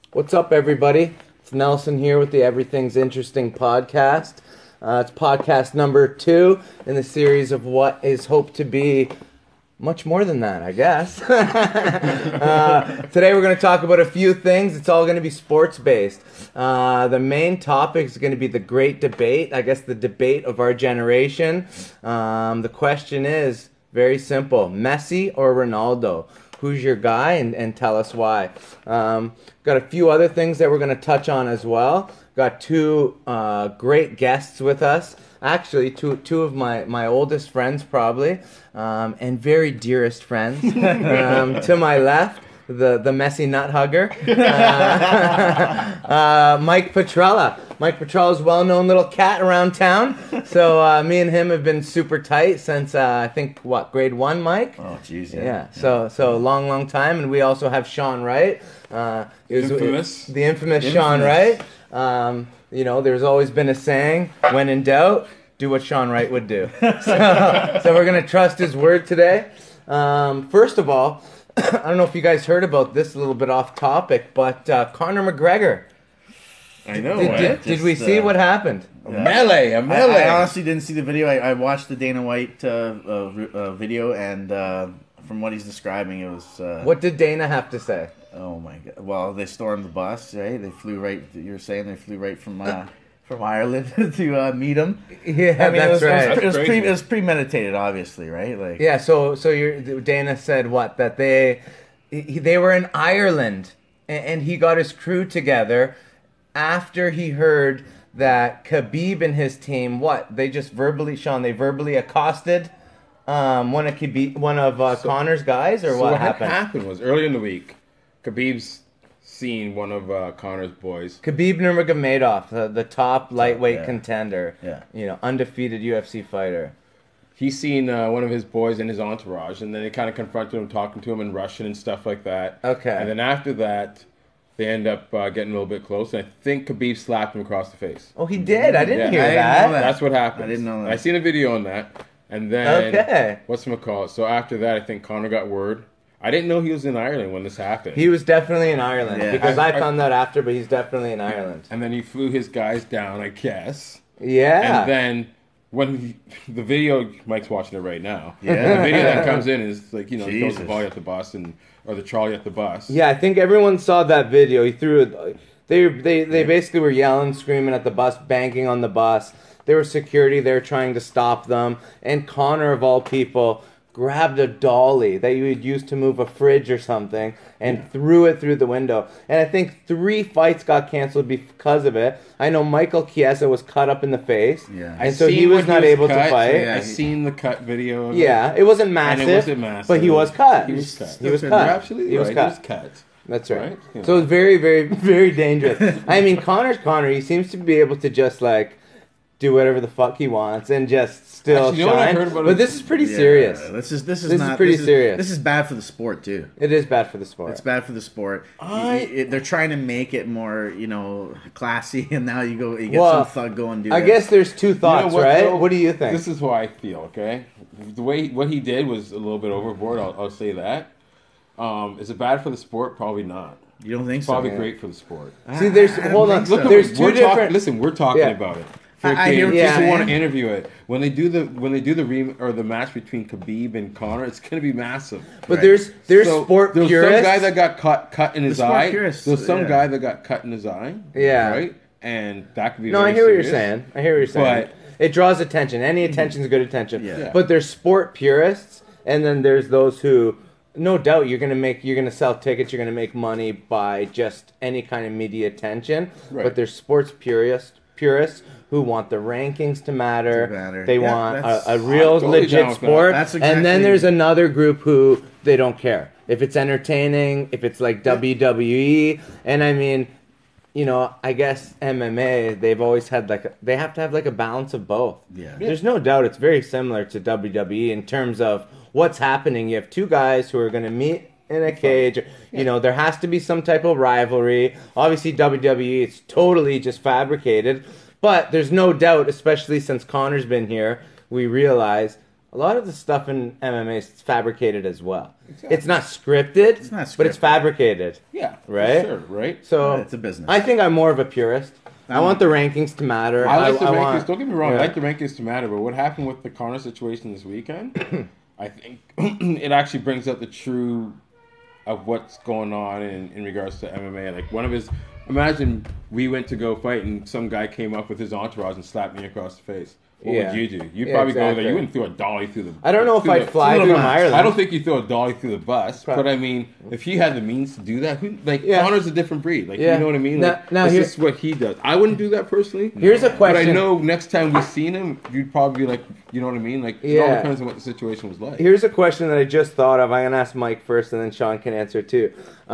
What's up, everybody? It's Nelson here with the Everything's Interesting podcast. It's podcast number 2 in the series of what is hoped to be much more than that, I guess. Today we're going to talk about a few things. It's all going to be sports-based. The main topic is going to be the great debate, I guess the debate of our generation. The question is very simple: Messi or Ronaldo? Who's your guy, and tell us why. Got a few other things that we're going to touch on as well. Got two great guests with us. Actually, two of my oldest friends probably, and very dearest friends. To my left, the Messi nut hugger, Mike Petrella. Mike Petrella's well-known little cat around town. So me and him have been super tight since I think grade 1, Mike. Oh, jeez. Yeah. So long time, and we also have Sean Wright. The infamous Sean Wright. There's always been a saying: when in doubt, do what Sean Wright would do. So we're gonna trust his word today. First of all, I don't know if you guys heard about this, a little bit off topic, but Conor McGregor. I know. Did we see what happened? A melee. I honestly didn't see the video. I watched the Dana White video, and from what he's describing, it was... what did Dana have to say? Oh, my God. Well, they stormed the bus, right? They flew right... You're saying they flew right from Ireland to meet him? Yeah, that's right. It was premeditated, obviously, right? Yeah, so Dana said what? That they were in Ireland, and he got his crew together after he heard that Khabib and his team, they verbally accosted one of Conor's guys, or what happened? What happened was earlier in the week, Khabib's seen one of Conor's boys. Khabib Nurmagomedov, the top lightweight contender, yeah, undefeated UFC fighter. He's seen one of his boys in his entourage, and then they kind of confronted him, talking to him in Russian and stuff like that. Okay. And then after that, they end up getting a little bit close, and I think Khabib slapped him across the face. Oh, he did? I didn't hear I didn't that. know that. That's what happened. I didn't know that. I seen a video on that, and then Okay. whatchamacallit? So after that, I think Conor got word. I didn't know he was in Ireland when this happened. He was definitely in Ireland, Yeah. because I found that after, but he's definitely in Ireland. And then he flew his guys down, I guess. Yeah. And then when the video, Mike's watching it right now. Yeah. The video that comes in is like, he throws Jesus. the volley at the bus or the trolley at the bus. Yeah, I think everyone saw that video. He threw it. They basically were yelling, screaming at the bus, banging on the bus. There was security there trying to stop them. And Conor, of all people, grabbed a dolly that you would use to move a fridge or something and threw it through the window. And I think 3 fights got canceled because of it. I know Michael Chiesa was cut up in the face. Yeah. And so he was not able to fight. I seen the cut video of Yeah, it wasn't massive. And it wasn't massive. But he was cut. He was cut. He was You're cut. absolutely He was right. cut. He was cut. That's right. Right? You know. So it's very, very, very dangerous. I mean, Conor's Conor. He seems to be able to just do whatever the fuck he wants and just still Actually, you know what I shine. heard about But him? this is pretty Yeah, serious. This is pretty serious. This is bad for the sport too. It is bad for the sport. It's bad for the sport. They're trying to make it more, classy, and now you get some thug going do I that. guess there's two thoughts, what, right? though? What do you think? This is how I feel, okay? What he did was a little bit overboard, I'll say that. Is it bad for the sport? Probably not. You don't think It's so? probably great for the sport. See, there's I don't hold on. think so. There's 2 different. Listen, we're talking Yeah. about it. I hear what you're people saying. want to interview it. When they do the match between Khabib and Conor, it's going to be massive. But Right. there's So, sport there was purists. some guy that got cut in his sport eye. purists, There's some yeah. guy that got cut in his eye. Yeah. Right? And that could be No, very I hear what you're serious. saying. I hear what you're saying. But- It draws attention. Any attention is good attention. Yeah. But there's sport purists, and then there's those who, no doubt, you're gonna sell tickets. You're gonna make money by just any kind of media attention. Right. But there's sports purists who want the rankings to matter. They Yeah, want that's- a real I'm totally down legit with that. sport. That's And then exactly- there's another group who they don't care if it's entertaining, if it's like WWE, and I mean. I guess MMA, they've always had they have to have a balance of both. Yeah. There's no doubt it's very similar to WWE in terms of what's happening. You have 2 guys who are going to meet in a cage. There has to be some type of rivalry. Obviously, WWE, it's totally just fabricated. But there's no doubt, especially since Conor's been here, we realize a lot of the stuff in MMA is fabricated as well. Exactly. It's not scripted, It's not but it's scripted. fabricated. Yeah, for Right? sure, right? So Yeah, it's a business. I think I'm more of a purist. I want the rankings to matter. I like the rankings. want- Don't get me wrong. yeah. I like the rankings to matter. But what happened with the Conor situation this weekend, I think it actually brings up the true of what's going on in regards to MMA. Like one of his, imagine we went to go fight and some guy came up with his entourage and slapped me across the face. What Yeah. would you do? You'd Yeah, probably go exactly. there. You wouldn't throw a dolly through the. I don't know if through I'd the- fly little through much. Ireland. I don't think you throw a dolly through the bus, Probably. but I mean, if he had the means to do that, Yeah. Conor's a different breed. Like Yeah. you know what I mean? Like, Now it's here- just what he does. I wouldn't do that personally. Here's a But I question. know next time we seen him, you'd probably be like, you know what I mean? Like it all Yeah. depends on what the situation was like. Here's a question that I just thought of. I'm gonna ask Mike first, and then Sean can answer too.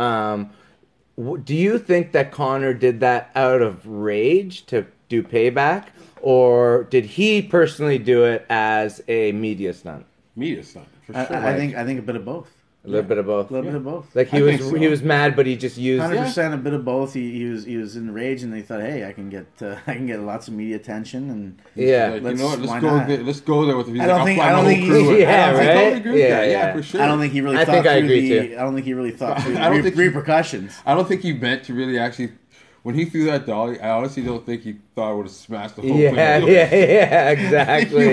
Do you think that Conor did that out of rage to do payback, or did he personally do it as a media stunt? Media stunt for sure. I think a bit of both. A little bit of both. A little bit of both. Like he I was think so. he was mad, but he just used. 100% a bit of both. He was enraged, and they thought, hey, I can get lots of media attention, and Yeah. Like, you Let's- know what? why Let's go. not? Let's go there with. He's I don't like, think- I'll I fly don't my think whole he's- crew. Yeah, I right? totally agree with Yeah, that. yeah. Yeah, for sure. I don't think he really I thought think I through agree the. too. I don't think he really thought through I don't the think he- repercussions. I don't think he meant to really actually. When he threw that dolly, I honestly don't think he thought it would have smashed the whole Yeah, thing. yeah, exactly.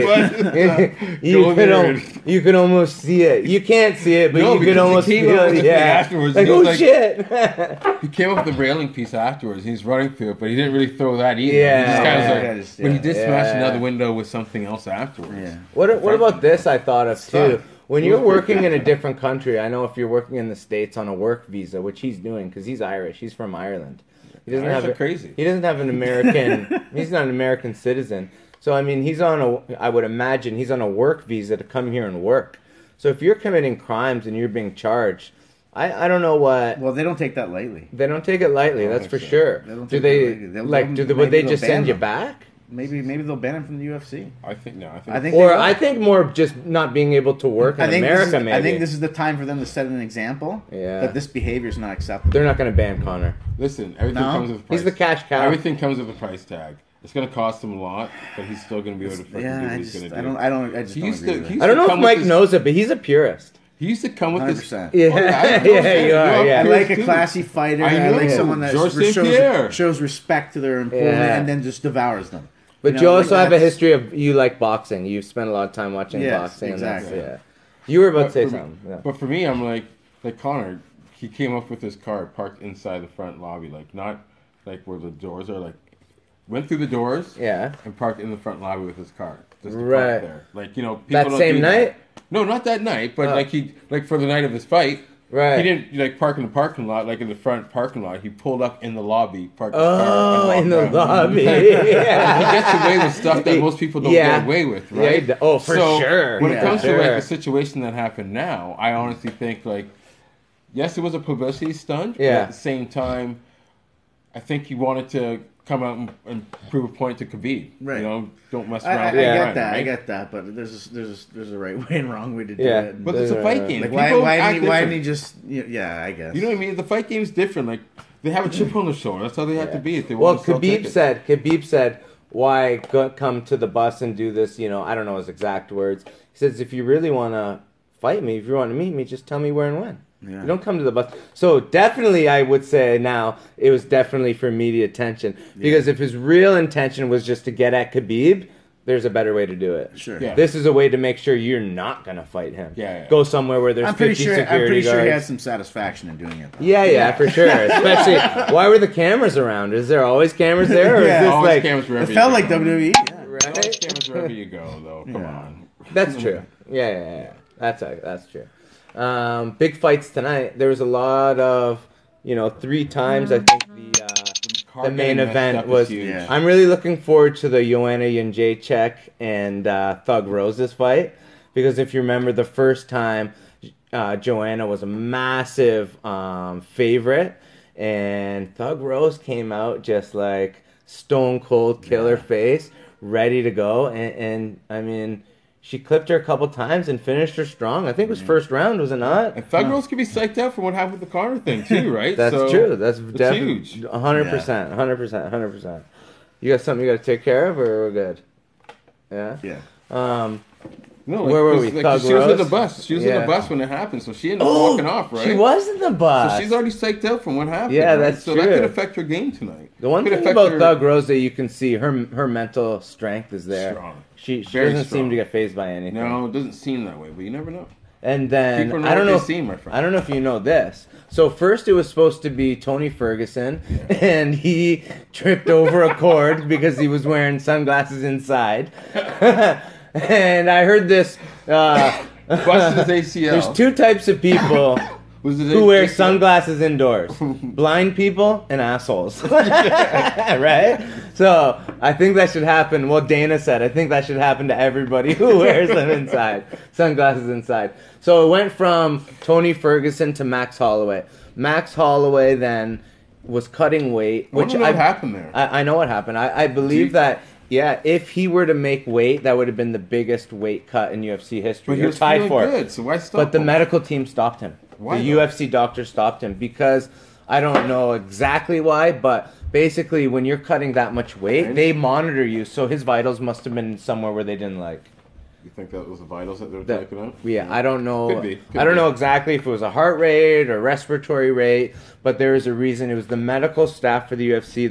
you Go could there. you could almost see it. You can't see it, but No, you could because almost he came feel up with it. the thing Yeah, afterwards, like he oh was like- shit. He came up with the railing piece afterwards. He's running through it, but he didn't really throw that either. Yeah, he just kind yeah. of Yeah, like, just- but he did smash yeah. another window with something else afterwards. Yeah. What about this? I thought of too. Stunt. When It you're was pretty working good. in a different country, I know if you're working in the States on a work visa, which he's doing because he's Irish, he's from Ireland. He doesn't Irish have are crazy. He doesn't have an American. He's not an American citizen. So I mean, he's on a. I would imagine he's on a work visa to come here and work. So if you're committing crimes and you're being charged, I don't know what. Well, they don't take that lightly. They don't take it lightly. I don't that's for think so. sure. They don't Do take they it lightly. They'll- like? they'll- Would maybe they they'll just ban send you them. back? Maybe they'll ban him from the UFC. I think no. I think. Or they will. I think more just not being able to work in America. Maybe I think this is the time for them to set an example. Yeah. That this behavior is not acceptable. they're not going to ban Connor. Listen, everything No. comes with a price. He's the cash cow. Everything comes with a price tag. It's going to cost him a lot, but he's still going to be able to freaking do Yeah, what I he's just going to I do. don't I just He don't used agree to- with he it. used I don't know if come with Mike this- knows it, but he's a purist. He used to come with this. 100%. Yeah, Oh, I know, yeah, man. you are. You're Yeah. I a like a purist, classy fighter. I I like know. someone that Georges St-Pierre. shows respect to their opponent Yeah. and then just devours them. But You you know, also like have a that's- history of you like boxing. You've spent a lot of time watching Yes, boxing. And that's, exactly. yeah. You were about to say for me- something. Yeah. But for me, I'm like Connor, he came up with his car parked inside the front lobby, like not like where the doors are, like went through the doors Yeah. and parked in the front lobby with his car. Just to Right. park there. Like, you know, people That don't same do night? No, not that night, but Oh. like for the night of his fight. Right. He didn't like park in the parking lot, like in the front parking lot. He pulled up in the lobby, parked his Oh, car, in and the walked out. lobby. He yeah. gets away with stuff that most people don't Yeah. get away with, Yeah, right? he d- oh, for So, sure. When Yeah. it comes Sure. to like the situation that happened now, I honestly think like, yes, it was a publicity stunt. But Yeah. at the same time, I think he wanted to come out and prove a point to Khabib. Right. You know, don't mess I around. get with your that. friend, I right? get that. But there's a right way and wrong way to do Yeah. it. But it's a fight game. Like People why act didn't different. he just? Yeah, I guess. You know what I mean? The fight game's different. Like they have a chip on their shoulder. That's how they have to be if they Well, want to sell tickets. Khabib said, why come to the bus and do this? You know, I don't know his exact words. He says, if you really want to fight me, if you want to meet me, just tell me where and when. Yeah. You don't come to the bus. So definitely, I would say now it was definitely for media attention because if his real intention was just to get at Khabib, there's a better way to do it. Sure. Yeah. This is a way to make sure you're not gonna fight him. Yeah. Go somewhere where there's I'm pretty 50 sure. security I'm pretty sure he guards. had some satisfaction in doing it. Though. Yeah, for sure. Especially, why were the cameras around? Is there always cameras there, or Yeah. is this Always like? cameras wherever It you felt go. like WWE. Yeah. Always Right? cameras wherever you go, though. Come Yeah. on. That's true. Yeah. That's true. Big fights tonight. There was a lot of, 3 times I think the main event was. huge. Yeah. I'm really looking forward to the Joanna Jędrzejczyk and Thug Rose's fight because if you remember the first time, Joanna was a massive favorite, and Thug Rose came out just like stone cold killer face, ready to go, and I mean. She clipped her a couple times and finished her strong. I think it was first round, was it not? And Thug Rose could be psyched out for what happened with the Connor thing too, right? That's So, true. That's it's definitely huge. 100%, 100%. You got something you got to take care of, or we're good? Yeah. Yeah. No, Where were we? 'cause, Thug she was in the Rose? bus. She was in Yeah. the bus when it happened, so she ended up walking off, right? She was in the bus. So she's already psyched out from what happened. Yeah, right? that's so true. that could affect her game tonight. The one Could thing affect about her- Thug Rose that you can see, her mental strength is there. Strong. She Very doesn't seem strong. to get phased by anything. No, it doesn't seem that way, but you never know. And then People know I don't what know. they see, my friend. I don't know if you know this. So first it was supposed to be Tony Ferguson, and he tripped over a cord because he was wearing sunglasses inside. And I heard this. Busted his ACL. There's two types of people Was it who wear ACL? sunglasses indoors: blind people and assholes. Right? So I think that should happen. Well, Dana said I think that should happen to everybody who wears them inside, sunglasses inside. So it went from Tony Ferguson to Max Holloway. Max Holloway then was cutting weight, I wonder which what happened there. I know what happened. I believe that. Yeah, if he were to make weight, that would have been the biggest weight cut in UFC history. But he Or was tied feeling for it. good, so why stop But the him? medical team stopped him. Why The though? UFC doctor stopped him because I don't know exactly why, but basically when you're cutting that much weight, Right. they monitor you. So his vitals must have been somewhere where they didn't like. You think that was the vitals that they were That, taking out? yeah, I don't know. Could be, could I don't be. know exactly if it was a heart rate or respiratory rate, but there is a reason. It was the medical staff for the UFC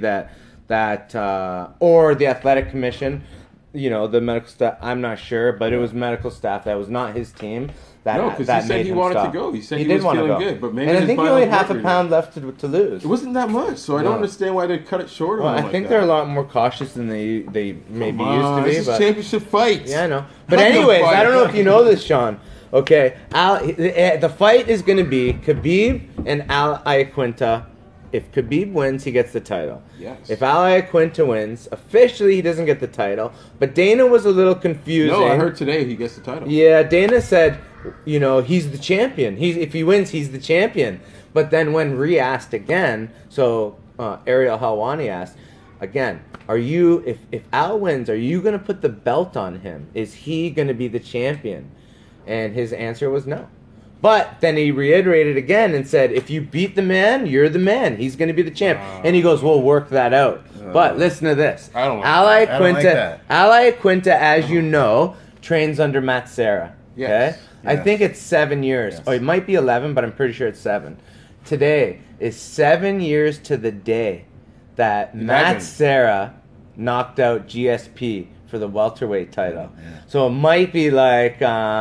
or the athletic commission. You know, the medical staff. I'm not sure, but it was medical staff. That was not his team. That No, 'cause he that said made he him wanted to stop. go. He said he did was want to feeling go. good, but maybe and I his think he vitals only had half a weren't pound left to lose. It wasn't that much, so I No. don't understand why they cut it short. Well, on him I like think that. they're a lot more cautious than they maybe Come used on, to be. This is But championship fights. yeah, I know. But Not the anyways, I fight. don't know if you know this, Sean. Okay, the fight is going to be Khabib and Al Iaquinta. If Khabib wins, he gets the title. Yes. If Al Iaquinta wins, officially he doesn't get the title. But Dana was a little confusing. No, I heard today he gets the title. Yeah, Dana said, you know, he's the champion. If he wins, he's the champion. But then when re-asked again, so Ariel Helwani asked again, if Al wins, are you going to put the belt on him? Is he going to be the champion? And his answer was no. But then he reiterated again and said, if you beat the man, you're the man. He's going to be the champ. And he goes, we'll work that out. But listen to this. I don't like Al that. I don't like Iaquinta, that. Al Iaquinta, as you know, trains under Matt Serra. Yes. Okay? I Yes. think it's 7 years. Yes. Oh, it might be 11, but I'm pretty sure it's 7. Today is 7 years to the day that Matt 11. Serra knocked out GSP for the welterweight title. So it might be like,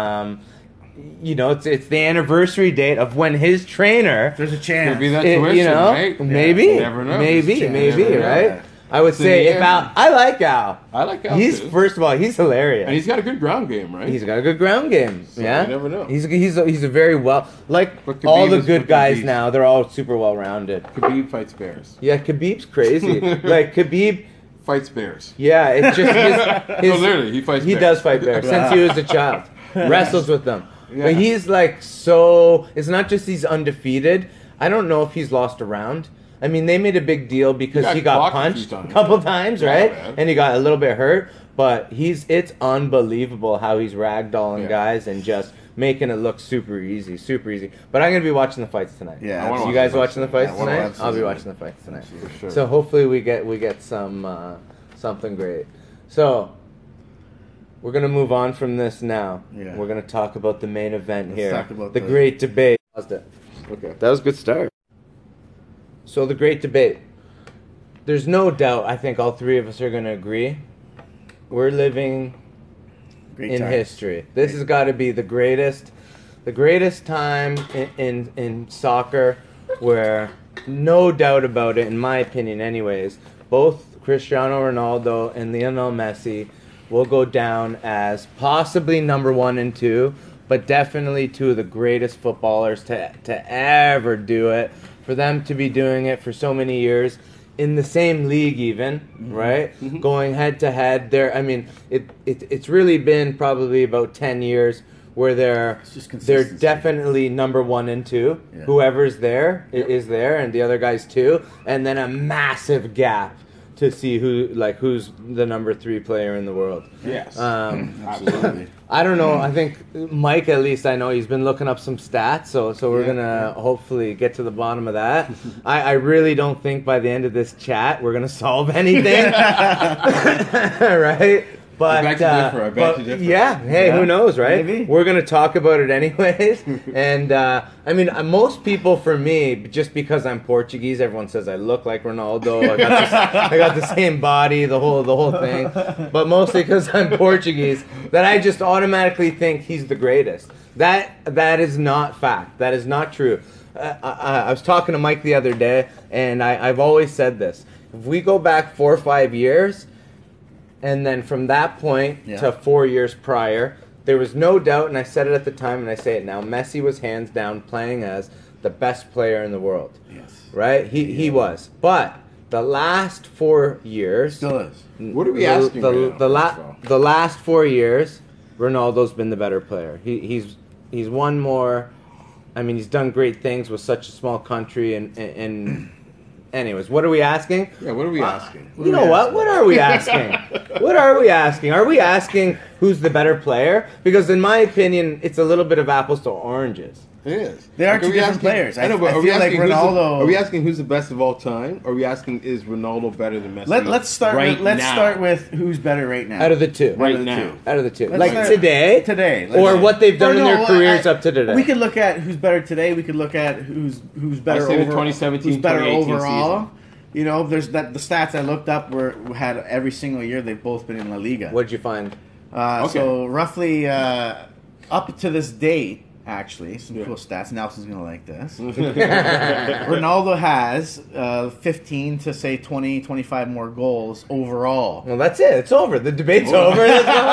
you know, it's the anniversary date of when his trainer, There's a chance. Could be that you tuition, know, right? maybe, You never know. maybe, You maybe, never know. right? I would It's in say the if air. Al, I like Al. I like Al He's too. first of all, he's hilarious. And he's got a good ground game, right? He's got a good ground game. Yeah, you never know. He's a very well like But Khabib all the is good fucking guys beast. now. They're all super well rounded. Khabib fights bears. Yeah, Khabib's crazy. Like Khabib. Fights bears. Yeah, it's just No, literally, he fights He bears. does fight bears since he was a child. Wrestles with them. Yeah. But he's like so. It's not just he's undefeated. I don't know if he's lost a round. I mean, they made a big deal because got he got clocked a few punched a times. couple times, Yeah, right? man. And he got a little bit hurt. But it's unbelievable how he's ragdolling Yeah. guys and just making it look super easy, super easy. But I'm gonna be watching the fights tonight. Yeah, I wanna So you watch guys the watching the fights Yeah, I wanna tonight? watch I'll be the- watching the fights tonight. For sure. So hopefully we get some something great. So we're gonna move on from this now. Yeah. We're gonna talk about the main event Let's here. talk about the the- great debate. Okay. That was a good start. So the great debate. There's no doubt. I think all three of us are gonna agree. We're living Great in times. history. This has got to be the greatest time in soccer, where no doubt about it, in my opinion, anyways. Both Cristiano Ronaldo and Lionel Messi will go down as possibly number 1 and 2, but definitely two of the greatest footballers to ever do it. For them to be doing it for so many years. In the same league, even right, going head to head. There, I mean, it's really been probably about 10 years where they're just they're consistency. definitely number 1 and 2. Yeah. Whoever's there is there, and the other guys too. And then a massive gap to see who's the number 3 player in the world. Yes. Absolutely. I don't know. I think Mike, at least I know he's been looking up some stats, so we're Yeah, gonna hopefully get to the bottom of that. I really don't think by the end of this chat we're gonna solve anything, right? But, beg to differ, I beg to differ. yeah, hey, Yeah, who knows, right? maybe. We're going to talk about it anyways. And, I mean, most people, for me, just because I'm Portuguese, everyone says I look like Ronaldo. I got the same body, the whole thing. But mostly because I'm Portuguese, that I just automatically think he's the greatest. That is not fact. That is not true. I was talking to Mike the other day, and I've always said this. If we go back 4 or 5 years, and then from that point to 4 years prior, there was no doubt, and I said it at the time, and I say it now, Messi was hands down playing as the best player in the world. Yes. Right? He was. But the last 4 years... Still is. What are we asking right now? The last 4 years, Ronaldo's been the better player. He's won more... I mean, he's done great things with such a small country, and anyways, what are we asking? Yeah, what are we asking? You know what? What are we asking? What are we asking? Are we asking who's the better player? Because in my opinion, it's a little bit of apples to oranges. It is. They are Like, two different players. I know, but I are we feel like asking Ronaldo- Are we asking who's the best of all time? Or are we asking is Ronaldo better than Messi? Let's start. right Let's now? start with who's better right now. Out of the two. Right Out of the now. two. Out of the two. Let's Like start- today? Today. Or what they've done Or in no, their careers up to today. We could look at who's better today. We could look at who's better I'd say the over 2017, who's better 2018 overall. season. You know, there's that the stats I looked up had every single year they've both been in La Liga. What'd you find? So roughly up to this date, actually, some cool stats. Nelson's gonna like this. Ronaldo has 15 to say 20, 25 more goals overall. Well, that's it. It's over. The debate's over.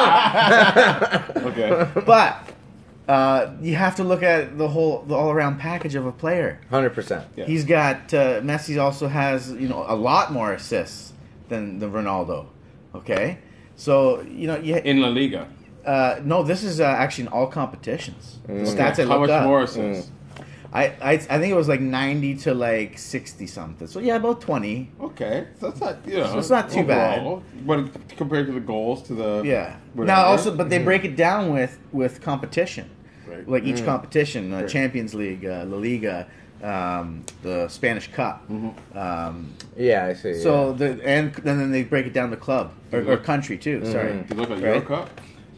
Let's go. Okay. But you have to look at the all-around package of a player. 100%. Yeah. He's got Messi also has a lot more assists than Ronaldo. Okay, so In La Liga. no, this is actually in all competitions. The stats I How looked much up. more assists? I think it was like 90 to like 60 something. So yeah, about 20. Okay. So that's not, So it's not too overall. But compared to the goals, to the... Yeah. whatever. Now also, but they break it down with competition. Right. Like each competition, Champions League, La Liga, the Spanish Cup. Yeah, I see. So and then they break it down to club or country too. Sorry, You look like Right. Euro Cup?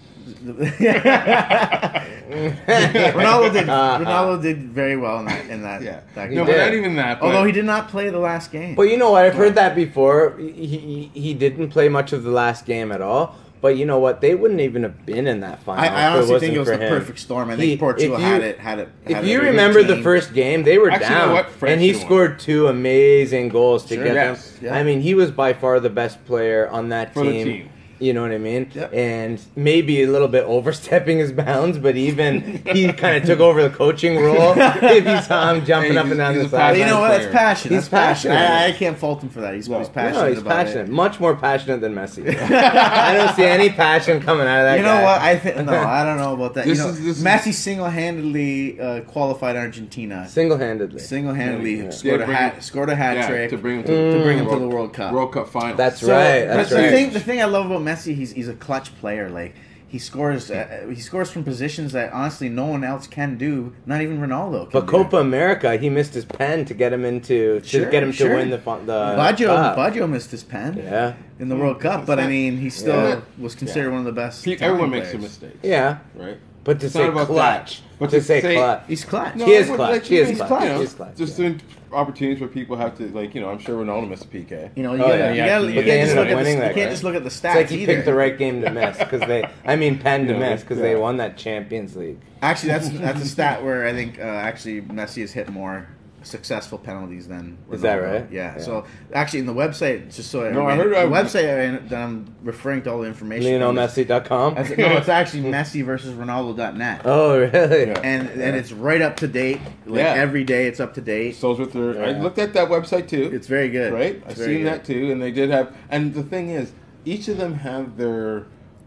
Ronaldo did very well in that. Yeah. that No, game. but did. not even that. But Although he did not play the last game. But you know what? I've heard that before. He didn't play much of the last game at all. But you know what? They wouldn't even have been in that final. I if honestly wasn't think it was for the him. perfect storm. I think Portugal had it. If you remember the first game, they were Actually, you know down, what? France and he won. scored 2 amazing goals to Sure. get Yes. them. Yeah. I mean, he was by far the best player on that For the team. team. You know what I mean? Yep. And maybe a little bit overstepping his bounds, but even he kind of took over the coaching role. If you saw him jumping Hey, up and down he's the a But side. you know what? That's player. passion. He's That's passion. passionate. I can't fault him for that. He's passionate. No, he's about passionate. It. Much more passionate than Messi. I don't see any passion coming out of that You guy. know what? I don't know about that. This You know, is- Messi single-handedly qualified Argentina. Single-handedly. Single-handedly Yeah. scored Yeah, scored a hat Yeah, trick to bring him to bring him to the World Cup. World Cup final. That's So, right. but That's the right. thing I love about Messi, he's a clutch player. Like he scores from positions that honestly no one else can do. Not even Ronaldo. Can But do. Copa America, he missed his pen to get him to get him to win the cup. Baggio missed his pen Yeah, in the World Cup, but I mean he still Yeah. was considered one of the best. Everyone Italian makes a players. mistake. yeah. Right? But to It's say not about clutch, that. But to to say say- clutch, He's clutch. He is but, clutch. He is he's clutch. you know, He is clutch, Just yeah. in opportunities where people have to, like, I'm sure Ronaldo missed a PK. You know, Oh, you gotta, yeah. you gotta, But you they can't ended just up look at the, winning you that can't guy. just look at the stats It's like he either. picked the right game to miss because pen to Yeah, miss because yeah. they won that Champions League. Actually, that's a stat where I think actually Messi has hit more successful penalties than Ronaldo. Is that right? Yeah. Yeah. So actually, in the website, just so No, I heard- the website that I'm referring to all the information. from is- LionelMessi.com. No, it's actually Messi versus Ronaldo.net. Oh, really? Yeah. And it's right up to date. Like Yeah. every day, it's up to date. So's with their. I Yeah. looked at that website too. It's very good. right? It's I've very seen good. that too, and they did have. And the thing is, each of them have their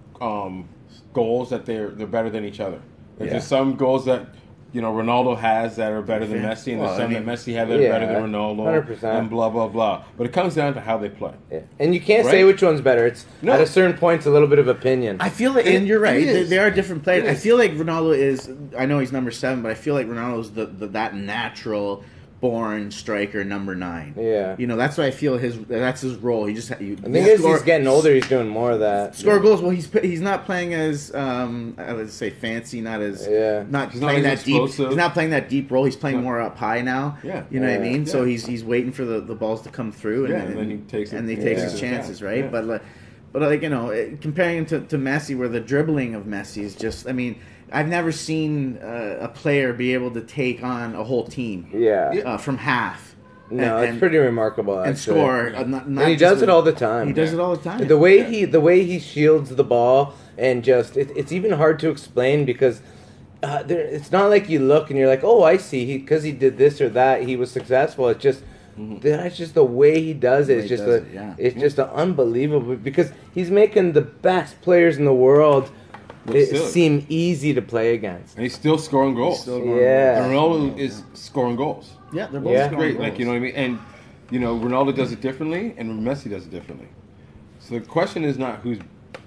goals that they're better than each other. There's Yeah. just some goals that Ronaldo has that are better than Yeah. Messi, and Well, there's some I mean, that Messi have that are better than Ronaldo, 100%. and blah blah blah. But it comes down to how they play. Yeah. And you can't say Right? which one's better. It's No. at a certain point, it's a little bit of opinion. I feel like, and you're right. It is. They are different players. It I is. feel like Ronaldo is. I know he's number 7, but I feel like Ronaldo's that natural born striker number 9. Yeah. You know, that's what I feel that's his role. He just I think as he's getting older, he's doing more of that. Score goals. Well, he's not playing as I would say fancy, not as not He's playing not that as deep. explosive. He's not playing that deep role. He's playing more up high now. Yeah. You know what I mean? Yeah. So he's waiting for the balls to come through, And then he takes his chances, right? Yeah. But like you know, comparing him to Messi, where the dribbling of Messi is just, I mean, I've never seen a player be able to take on a whole team. From half. No, it's pretty remarkable. Actually. And score. And he does it all the time. He does it all the time. The way he shields the ball, and just it's even hard to explain because it's not like you look and you're like, oh, I see, because he did this or that, he was successful. It's just that's just the way he does it. It's just unbelievable because he's making the best players in the world seem easy to play against, and he's still scoring goals. Yeah, and Ronaldo is scoring goals. Yeah, they're both great. goals. Like, you know what I mean? And, you know, Ronaldo does it differently, and Messi does it differently. So the question is not who's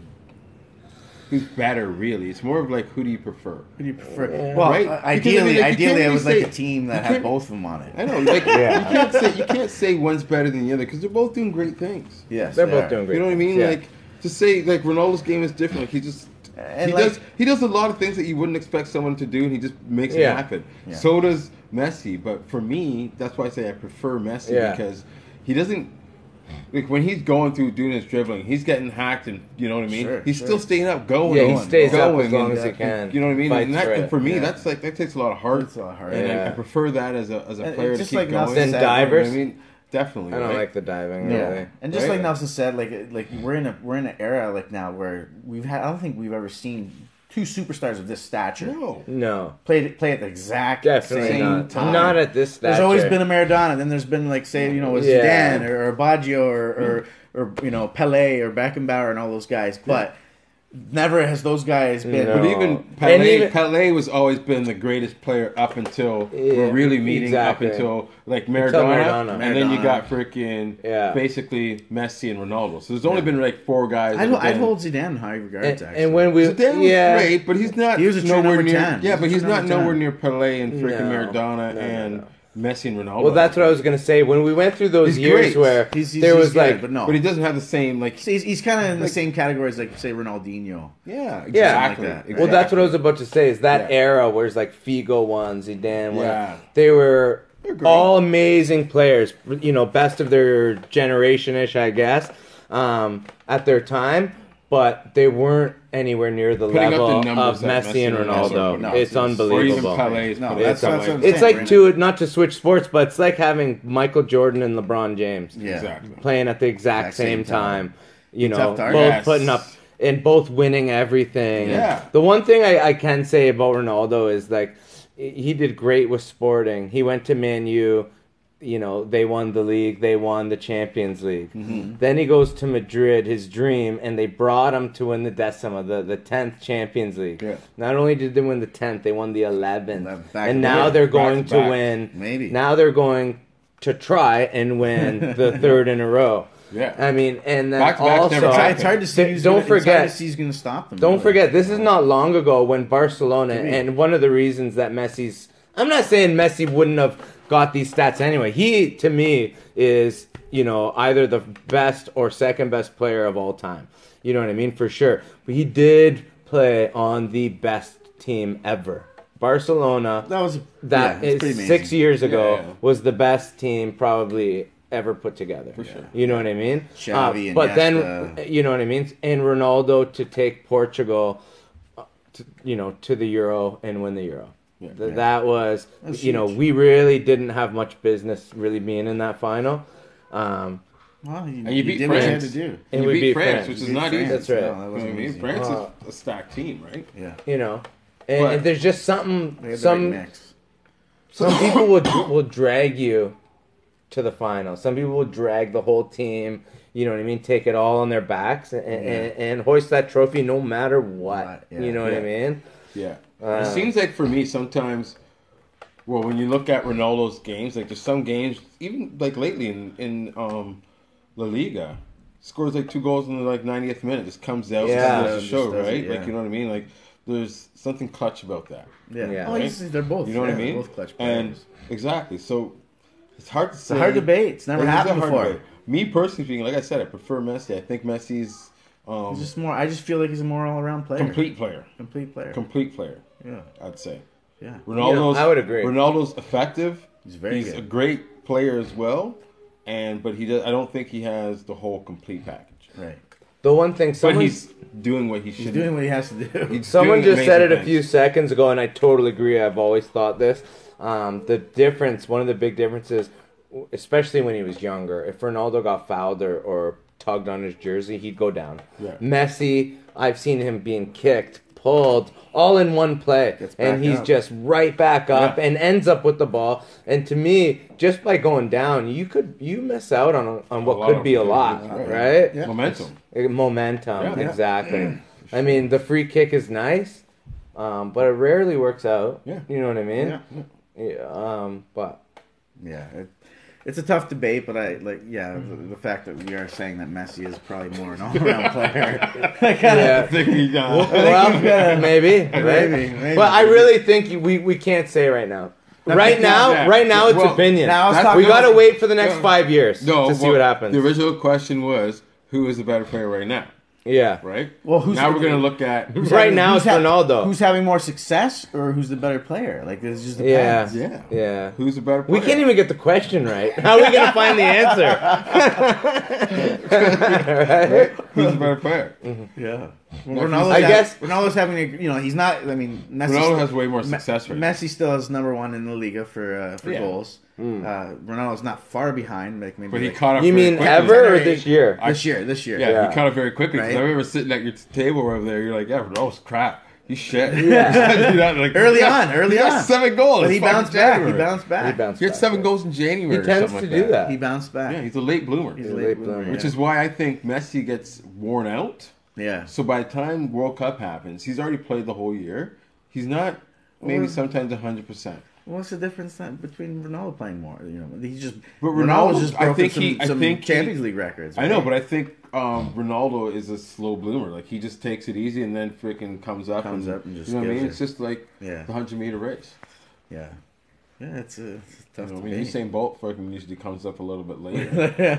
better, really. It's more of like, who do you prefer? Who do you prefer? Yeah. Well, Right? ideally, Because, I mean, like, I would like say- a team that you had can't- both of them on it. I know, like you can't say one's better than the other because they're both doing great things. Yes, they're they both are. doing great. You know what I mean? Yeah. Like to say like Ronaldo's game is different. Like he does a lot of things that you wouldn't expect someone to do, and he just makes it happen. Yeah. So does Messi, but for me, that's why I say I prefer Messi because he doesn't. Like when he's going through doing his dribbling, he's getting hacked, and you know what I mean. Sure, he's still staying up, going. Yeah, he going, stays up going, as long and, as he can. You know what I mean? Fights And, that, for it. and for me, Yeah. that's like that takes a lot of heart. It's a lot of heart. And Yeah. I prefer that as a And player to just keep like going. Nelson Then said, divers. I mean, definitely. I don't right? like the diving. Yeah, Really. and just Right. like Nelson said, like we're in an era like now where I don't think we've ever seen two superstars of this stature No, play at the exact definitely same not. time. Not at this stature. There's always been a Maradona, then there's been like say Yeah. Zidane or Baggio or you know Pelé or Beckenbauer and all those guys, but never has those guys been. No. But even And Pelé, even- was always been the greatest player up until we're really meeting exactly. up until like Until Maradona, Maradona. and then you Maradona. got freaking basically Messi and Ronaldo. So there's only been like four guys. I'd hold Zidane in high regards. And, Actually, and when we Zidane was great, but he's not. He was a true nowhere number near. 10. Yeah, He but was a he's true not number 10. nowhere near Pelé and freaking No. Maradona No. and Messi and Ronaldo. well, that's what I was gonna say. When we went through those He's years great. where he's there was good, like, but no, But he doesn't have the same like. he's kind of in the same category as like say Ronaldinho. Yeah, exactly. Something like that. well, that's what I was about to say. Is that Yeah. era where it's like Figo won, Zidane won. Yeah. They were great. all amazing players. You know, best of their generation-ish, I guess, at their time. But they weren't anywhere near the Putting up the level numbers of that Messi and Messi and Ronaldo. Ronaldo No, it's it's- or even unbelievable. Pelé. No, put that's up what like- I'm It's saying, like right? not to switch sports, but it's like having Michael Jordan and LeBron James Yeah. Exactly. playing at the exact same time. You know, Tough target. both Yes. putting up and both winning everything. Yeah. The one thing I can say about Ronaldo is like he did great with Sporting. He went to Man U. You know, they won the league. They won the Champions League. Then he goes to Madrid, his dream, and they brought him to win the Decima, the 10th Champions League. Yeah. Not only did they win the 10th, they won the 11th. Back And to now back. they're Back going to to back. win. Maybe. Now they're going to try and win the third in a row. Yeah. I mean, and then Back to back's also, never happened. It's hard to see. Th- don't forget- he's going to stop them. don't really. forget, this is not long ago when Barcelona, Maybe. and one of the reasons that Messi's, I'm not saying Messi wouldn't have got these stats anyway. He, to me, is, you know, either the best or second best player of all time. You know what I mean? For sure. But he did play on the best team ever. Barcelona, That was that it's is pretty amazing. 6 years ago, Yeah, yeah. was the best team probably ever put together. For sure. You know what I mean? Xavi, but then, Iniesta. you know what I mean? And Ronaldo to take Portugal, to the Euro and win the Euro. Yeah. That was, That's you know, huge. we really didn't have much business really being in that final. Well, And you beat did what you had France. to do. And And we you beat beat France, France. which is Beat not France. easy. That's right. No, that You know what I wasn't mean? easy. France is a stacked team, right? Yeah. You know, and But- there's just They had the right some mix. people will drag you to the final. Some people will drag the whole team. You know what I mean? Take it all on their backs and hoist that trophy no matter what. Yeah. You know what I Yeah. mean? Yeah. It seems like for me sometimes, well, when you look at Ronaldo's games, like there's some games, even like lately in La Liga, scores like 2 goals in the like 90th minute, just comes out, Yeah. and does the show, Just does it, right? yeah. Like you know what I mean? Like there's something clutch about that. Yeah. Yeah. Oh, they're both. You know what I yeah, mean? Both clutch And players. exactly. So It's hard to say. It's a hard debate. It's never It is a happened hard before. debate. Me personally speaking, like I said, I prefer Messi. I think Messi's He's just more. I just feel like he's a more all-around player. complete player. Complete player. Complete player. Yeah. I'd say. Yeah. Ronaldo's. Yeah, I would agree. Ronaldo's effective. He's very He's good. a great player as well, but he does. I don't think he has the whole complete package. Right. The one thing But someone he's doing what he should. He's doing what he has to do. Someone doing just said it amazing a few things. seconds ago, and I totally agree. I've always thought this. The difference, one of the big differences, especially when he was younger, if Ronaldo got fouled or tugged on his jersey, he'd go down. Yeah. Messi, I've seen him being kicked, pulled, all in one play, Gets back and he's up. just right back up Yeah. and ends up with the ball. And to me, just by going down, you miss out on what lot could of be a lot, opportunities, right? Yeah. Momentum. Momentum, Yeah. exactly. I mean, the free kick is nice, but it rarely works out. Yeah. You know what I mean? Yeah. But Yeah. It's a tough debate, but the fact that we are saying that Messi is probably more an all-around player. I kind of. I think he does. well, maybe, right? Maybe. But I really think we can't say right now. Right now, yeah. it's Well, opinion. now it's That's- We talking got to about- wait for the next 5 years to see what happens. The original question was, who is the better player right now? Yeah. Right? Well, who's now we're going to look at... Right now, it's Ronaldo. Who's having more success, or who's the better player? Like, it just Yeah. depends. Yeah. Yeah. Who's the better player? We can't even get the question right. How are we going to find the answer? Right? Who's the better player? Yeah. I guess- Ronaldo's having a. He's not. I mean, Messi Ronaldo has way more success right now. Messi still is number one in the Liga for Yeah. goals. Ronaldo's not far behind. Like maybe But he like caught up You very mean quickly. ever or this year? this year. Yeah, Yeah. he caught up very quickly. 'Cause Right. I remember sitting at your table over there. You're like, yeah, Ronaldo's crap. He's shit. Yeah. You're not like, Early he on. got 7 goals. But he It's fucking bounced back. He January. bounced back. He bounced He had back. 7 goals in January. He or tends something to like do that. He bounced back. Yeah, he's a late bloomer. He's a late late bloomer, bloomer. Which yeah. is why I think Messi gets worn out. Yeah. So by the time World Cup happens, he's already played the whole year. He's not maybe Well- sometimes 100%. What's the difference then between Ronaldo playing more? He's just. But Ronaldo's Ronaldo- just I broken think some he- Champions League records. I know, right? but I think Ronaldo is a slow bloomer. Like he just takes it easy and then freaking comes up and just you know what I mean? gives It's just like Yeah. the 100-meter race. Yeah. Yeah, it's a tough You know, debate. Usain Bolt fucking usually comes up a little bit later.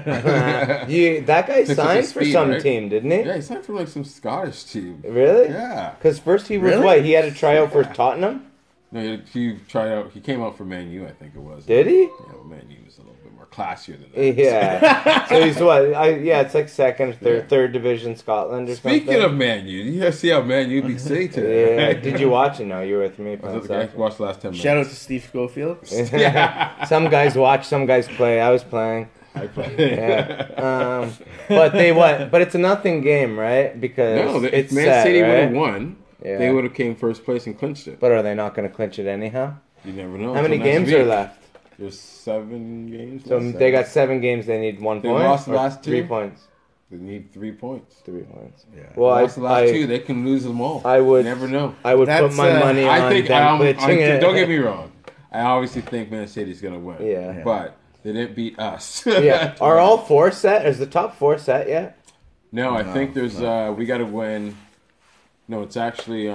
That guy Picks up signed his for speed, some right? team, didn't he? Yeah, he signed for like some Scottish team. Really? Yeah. Because first he was Really? what? He had a tryout for Tottenham? No, he tried out. He came out for Man U, I think it was. Did he? Yeah, well, Man U was a little bit more classier than that. Yeah. So he's what? It's like second, third division Scotland or something. Speaking of Man U, you guys see how Man U beat City today. Yeah. Did you watch it? No, you were with me. I playing was okay. soccer. Watched the last 10 minutes. Shout out to Steve Schofield. Yeah. Some guys watch, some guys play. I was playing. I played. Yeah. But they what? But it's a nothing game, right? Because No, if it's Man set, City would right? have won, Yeah. they would have came first place and clinched it. But are they not going to clinch it anyhow? You never know. How many until next games are week. left? There's 7 games. So left. they got 7 games. They need 1 They point. lost the or last 3 two? points. They need 3 points. 3 points. Yeah. Well, They lost the last 2. They can lose them all. I would You never know. I would put That's, my money on I think them clinching it. don't get me wrong. I obviously think Man City's gonna win. Yeah. But they didn't beat us. Yeah. Are all 4 set? Is the top 4 set yet? No, I think there's we got to win. No, it's actually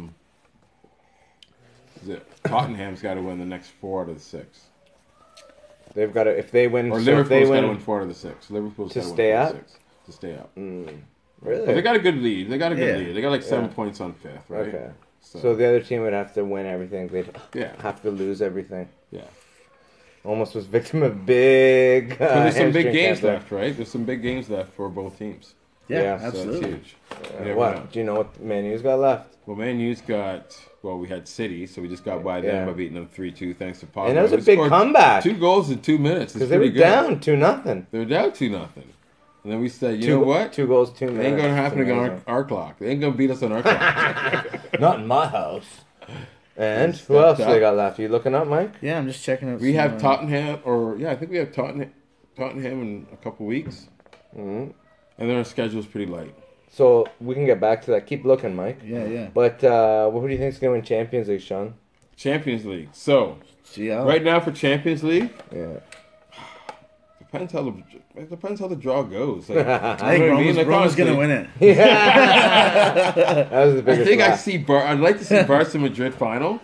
is it Tottenham's got to win the next 4 out of the 6. They've got to if they win. Or so if they Liverpool's got to win, win 4 out of the 6. Liverpool's To got to win stay 4 out up? of the 6 to stay up. really. But they got a good lead. They got a good Yeah. lead. They got like 7 Yeah. points on 5th, right? Okay. So the other team would have to win everything. They'd Yeah. have to lose everything. Yeah. Almost was victim of big. So there's some big hamstring games cancer. left, right? There's some big games left for both teams. Yeah, Yeah, so absolutely. So that's huge. You never What? know. Do you know what Man U's got left? Well, Man U's got, we had City, so we just got by them Yeah. by beating them 3-2 thanks to Pogba. And that was a We big scored comeback 2 goals in 2 minutes. because they were down 2-0. They were down 2-0. And then we said, you know what? 2 goals, 2 It minutes. ain't going to happen It's again on amazing. our clock. They ain't going to beat us on our clock. Not in my house. And Stepped who else up. they got left? You looking up, Mike? Yeah, I'm just checking out. We some, have Tottenham, I think we have Tottenham in a couple weeks. Mm-hmm. And then our schedule's pretty light. So we can get back to that. Keep looking, Mike. Yeah, yeah. But who do you think's going to win Champions League, Sean? Champions League. So, See how right now for Champions League, Yeah. depends how the draw goes. Like, I think you know what I mean? Roma's, Like, Roma's gonna honestly, win it. That was the I biggest think laugh. I'd like to see Barca Madrid final.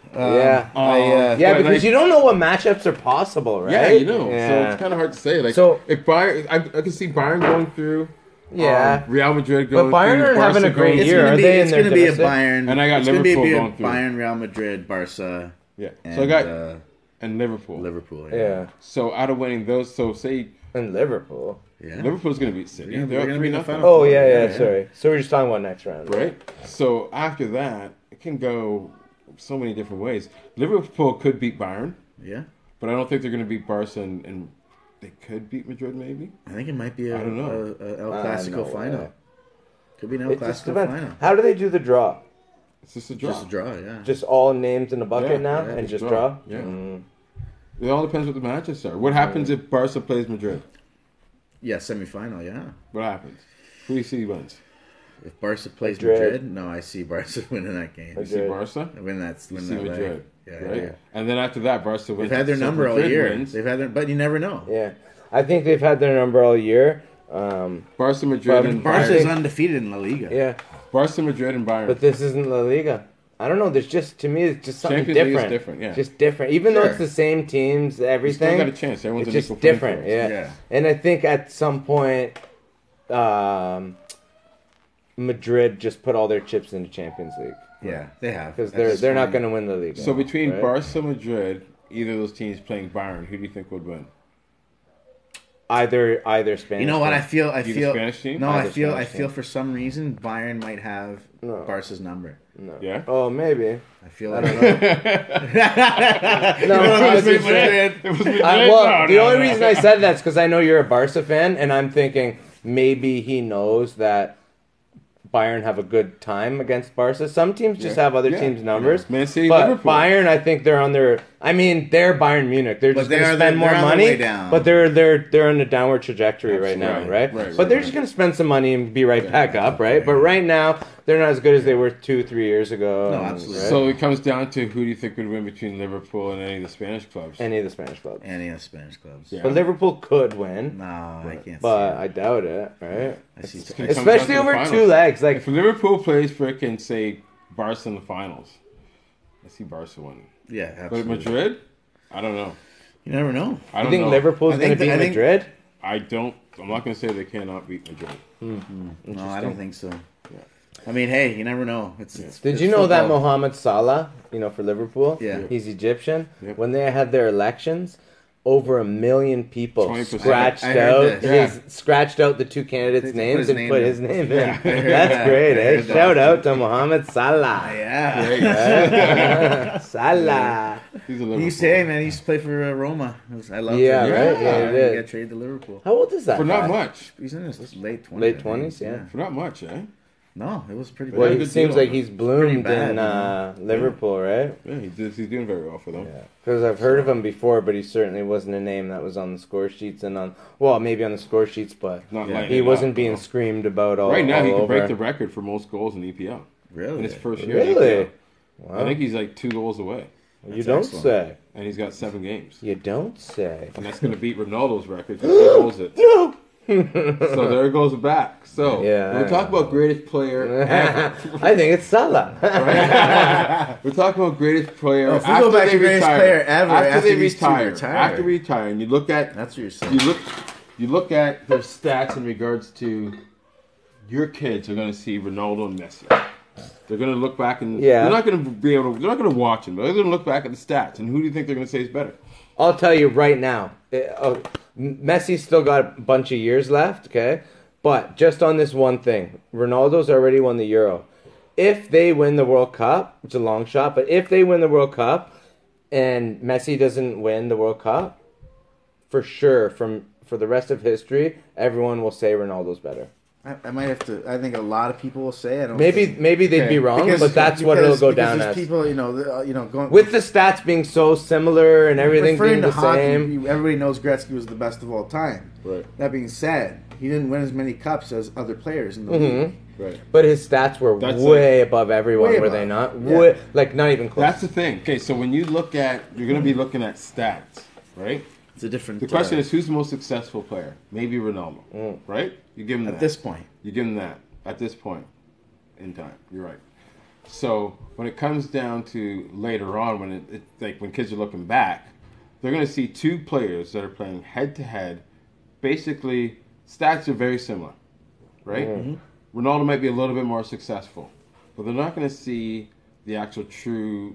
Yeah. Yeah, but, because like- you don't know what matchups are possible, right? Yeah, you know. So Yeah. it's kind of hard to say. Like, So- if Bayern, I can see Bayern going through. Yeah. Real Madrid But going Bayern through. aren't having Barca a great going year. through. Are they in It's their going to be a domestic? Bayern. And I got it's gonna be Liverpool a going through. Bayern, Real Madrid, Barca, Yeah. and So I got and Liverpool. Liverpool. Yeah. So out of winning those, so say And Liverpool. Yeah. Liverpool's going to beat City. Yeah, They're they're up gonna be 3-0. the final. Oh, yeah, Yeah. sorry. So we're just talking about next round. Right. So after that, it can go so many different ways. Liverpool could beat Bayern, Yeah. but I don't think they're going to beat Barca, and they could beat Madrid maybe. I think it might be a, I don't know. a El Clasico no final. way. Could be an El It just Clasico depends. final. How do they do the draw? It's just a draw. Just a draw, yeah. Just all names in a bucket Yeah, now yeah, and just just draw. draw? Yeah. Mm. It all depends what the matches are. What happens if Barca plays Madrid? Yeah, semifinal, yeah. What happens? Who do you see wins? If Barca plays Madrid. Madrid, no, I see Barca winning that game. You see Madrid. Barca? Win that, You win see that leg. Madrid. Yeah, Right? yeah. And then after that, Barca wins. They've had their So number all Madrid year. wins. They've had their, but you never know. Yeah. I think they've had their number all year. Barca, Madrid, But and Barca Bayern. is undefeated in La Liga. Yeah. Barca, Madrid, and Bayern. But this isn't La Liga. I don't know. There's just, to me, it's just something Champions League is different. different, yeah. Just different. Even though Sure. it's the same teams, You still everything. got a chance. Everyone's It's an just equal playing different. field. Yeah. Yeah. And I think at some point, Madrid just put all their chips into Champions League. Yeah, they have. Because At this they're not point. going to win the league. So between right? Barca, Madrid, either of those teams playing Bayern, who do you think would win? Either Spanish. You know what? team. I feel. I You the feel. Spanish team? No, Either I feel. I Spanish feel team. for some reason Bayern might have No. Barca's number. No. Yeah? Oh, maybe. I feel. I Like don't know. No, I was Madrid. just saying- It was Madrid? well, the No, only no. reason I said that's because I know you're a Barca fan, and I'm thinking maybe he knows that Bayern have a good time against Barca. Some teams just Yeah. have other Yeah. teams' numbers. Man City, but Liverpool. Bayern, I think they're on their. I mean, they're Bayern Munich. They're But just going to they're- spend more they're on their money. way down. But they're on a downward trajectory right now, Absolutely. right? Right, but right, they're right. just going to spend some money and be right back up, right? But right now, they're not as good as they were 2-3 years ago. No, and- absolutely. right? So it comes down to who do you think would win between Liverpool and any of the Spanish clubs? Any of the Spanish clubs. Any of Spanish clubs. Yeah. But Liverpool could win. No, I can't. But see I doubt it, right? it. I see. It's gonna come Especially down to the over finals. 2 legs. Like, If Liverpool plays frickin' say Barca in the finals, I see Barca winning. Yeah, But absolutely. Madrid, I don't know. You never know. I you don't think know. Liverpool's I going to think beat I think- Madrid? I don't. I'm not going to say they cannot beat Madrid. No, I don't think so. I mean, hey, you never know. It's Did it's you know that football. Mohamed Salah, for Liverpool, Yeah. he's Egyptian, Yep. when they had their elections, over 1 million people 20%. scratched I heard this. scratched out the 2 candidates' They put names his and name put in. his name in. I heard That's that. great, I eh? heard that. Shout out to Mohamed Salah. Yeah. Salah. He's a He Liverpool. used to say, man, he used to play for Roma. I love Yeah, him. right? Yeah, he did. He got traded to Liverpool. How old is that For not guy? much. He's in his late 20s. Late I think. 20s, yeah. For not much, eh? No, it was pretty Well, bad. he good seems deal like on he's it. bloomed bad, in you know? Liverpool, right? Yeah, he's doing very well for them. Because I've heard of him before, but he certainly wasn't a name that was on the score sheets and maybe on the score sheets, but Not Yeah. lighting he it wasn't up, being though. screamed about all Right now, he all can break over. the record for most goals in EPL Really? in his first year. in Really? EPL. Wow. I think he's like 2 goals away, You That's don't excellent. say. and he's got 7 games, You don't say. and that's going to beat Ronaldo's record. 'Cause he holds it. So there goes back. So Yeah, we're talking about greatest player ever. I think it's Salah. We're talking about greatest player. Oh, if we after go back they to greatest retire. player ever, after they these two retire. retire. After retire, and you look at That's what you're saying. you look at their stats in regards to your kids are going to see Ronaldo and Messi. They're going to look back and Yeah. they're not going to be able to. They're not going to watch them, but they're going to look back at the stats. And who do you think they're going to say is better? I'll tell you right now. Messi's still got a bunch of years left, okay? But just on this one thing, Ronaldo's already won the Euro. If they win the World Cup, it's a long shot, but if they win the World Cup and Messi doesn't win the World Cup, for sure, for the rest of history, everyone will say Ronaldo's better. I might have to. I think a lot of people will say. I don't. Maybe think- they'd Okay. be wrong, Because- but that's what it'll go because down there's as. people, going With the stats being so similar and everything referring being to the hockey, same. everybody knows Gretzky was the best of all time. Right. That being said, he didn't win as many cups as other players in the Mm-hmm. league. Right. But his stats were That's way above everyone, Way were they above. not? Yeah. Way, like, not even close. That's the thing. Okay, so when you look at, you're going to be looking at stats, right? It's a different. The question is, who's the most successful player? Maybe Ronaldo, right? You give him at that. this point. You give him that at this point in time. You're right. So when it comes down to later on, when it like when kids are looking back, they're going to see two players that are playing head to head. Basically, stats are very similar, right? Mm-hmm. Ronaldo might be a little bit more successful, but they're not going to see the actual true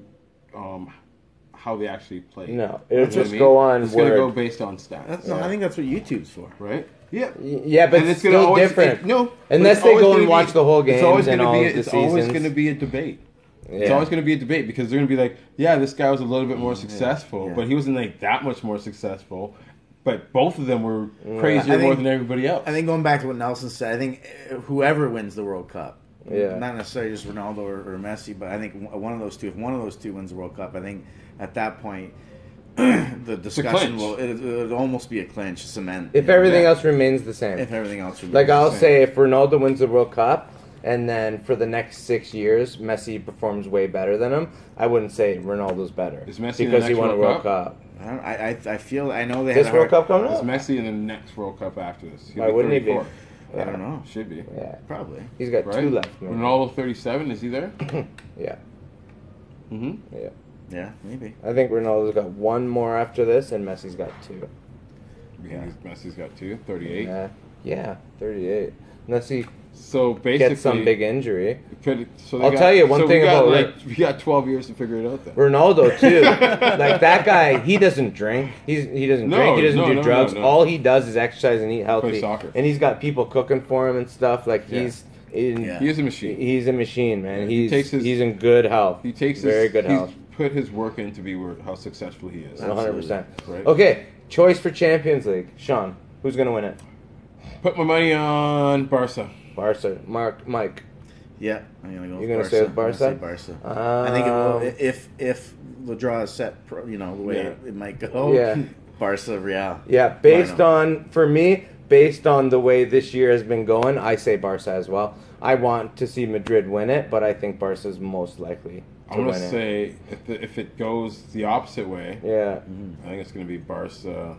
how they actually play. No, it'll just go on. It's going to go based on stats. No, I think that's what YouTube's for, right? Yeah, yeah, but it's still always, different. No, unless they go and watch the whole game and all the seasons. It's always going to be a debate. Yeah. It's always going to be a debate because they're going to be like, yeah, this guy was a little bit more successful, but he wasn't like that much more successful. But both of them were crazier more than everybody else. I think going back to what Nelson said, I think whoever wins the World Cup, not necessarily just Ronaldo or Messi, but I think one of those two, if one of those two wins the World Cup, I think at that point the discussion it'll almost be a clinch, cement. If everything else remains the same. If everything else remains like I'll the same. say, if Ronaldo wins the World Cup, and then for the next 6 years, Messi performs way better than him, I wouldn't say Ronaldo's better. Is Messi because he won a World Cup? I feel I know they this had World Cup coming up. Is Messi in the next World Cup after this? Why wouldn't he be? I don't know. Should be. Yeah, probably. He's got 2 left. Man. Ronaldo 37. Is he there? Yeah. Yeah. Yeah, maybe. I think Ronaldo's got 1 more after this, and Messi's got 2. Yeah. Messi's got 2. 38. Yeah, 38. Unless he basically gets some big injury. I'll tell you one thing about we got 12 years to figure it out. Then Ronaldo too. Like that guy, he doesn't drink. He doesn't drink. He doesn't do drugs. No. All he does is exercise and eat healthy. Play soccer. And he's got people cooking for him and stuff. Like he is a machine. He's a machine, man. He's in good health. He takes very good health. He's put his work in to be how successful he is. 100%. Right? Okay, choice for Champions League. Sean, who's gonna win it? Put my money on Barca. Barca. Mike. Yeah, I'm gonna go. You're gonna say with Barca? I'm gonna say Barca. I think it will, if the draw is set, the way it might go. Yeah. Barca, Real. Yeah, based on the way this year has been going, I say Barca as well. I want to see Madrid win it, but I think Barca is most likely to I'm win gonna say if it goes the opposite way, I think it's gonna be Barca.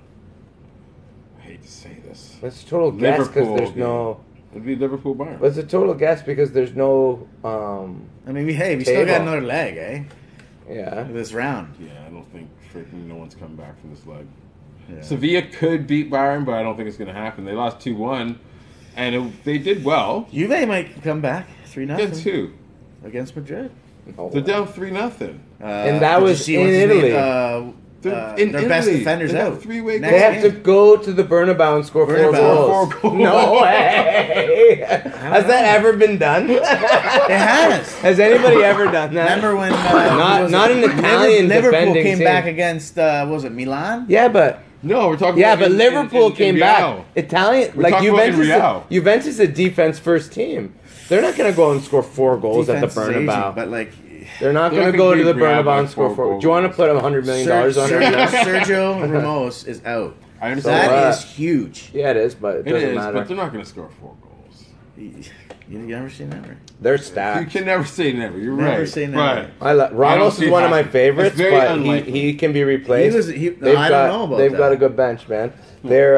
I hate to say this. It's a total guess because there's no. It'd be Liverpool Bayern. But it's a total guess because there's no. I mean, we still got another leg, eh? Yeah. This round. Yeah, I don't think freaking no one's coming back from this leg. Yeah. Sevilla could beat Bayern, but I don't think it's going to happen. They lost 2-1, and they did well. Juve might come back 3-0. Against who? Against Madrid. Oh. They're down 3-0. And that was in Italy. Their best defenders out. Three-way They have to go to the Bernabeu and score 4 goals. No way! Has that ever been done? It has. Has anybody ever done that? Remember when not an Italian Liverpool defending came team. back against was it Milan? Yeah, but no, we're talking. yeah, about but Liverpool came Real. back. Italian We're like talking about in Juventus. Real. Juventus is a defense first team. They're not going to go and score 4 goals Defense at the is aging, Bernabeu. but like. They're not They're going to not go gonna to the beat Real Bernabeu by and score 4 4. goals. Do you want to put $100 million on it? Sergio Ramos is out. I understand. That is huge. Yeah, it is, but it doesn't matter. But they're not going to score 4 goals. You never say never. They're You stacked. can never say never. You're Never right. say never. But Ramos is one of my favorites, It's very but unlikely. he can be replaced. I don't know about They've that. got a good bench, man. They're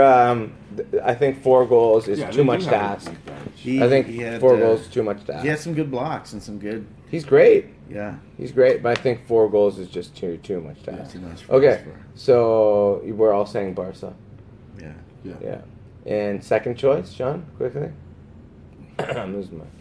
I think 4 goals is too much to ask. I think 4 goals is too much to ask. He had some good blocks and some good. He's great. Yeah. He's great, but I think 4 goals is just too much to ask. Too much for Okay, us for- so we're all saying Barca. Yeah. Yeah. And second choice, Sean, quickly. I'm losing my.